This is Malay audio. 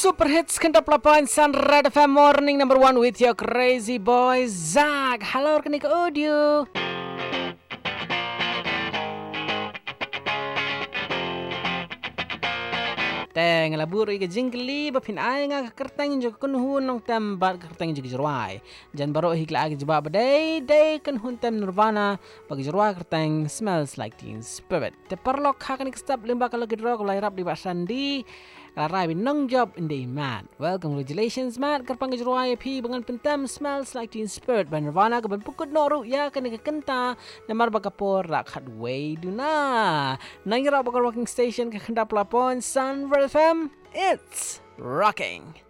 Super hits kanta pelapan Sun Red FM Morning number 1 with your crazy boy Zach. Halo rekan ke audio. Teng laburi ke jingkli bapin ai nga kertang jo kun hun nong tem bat kertang jo jirwai. Jan baro hikla ag jaba badai day kun hun tem Nirvana bagi jirwai kertang smells like teen spirit. Te perlok hakan ikstap limba kalau gedro kalau rap di basandi. Rai binong job in the man. Well, congratulations man. Kerpang jirwai pi bangan pentem smells like teen spirit by Nirvana ke pukut noru ya kan kenta namar bakapor rakat way duna. Nang ira bakal rocking station ke kenda pelapon Sun FM. It's rocking.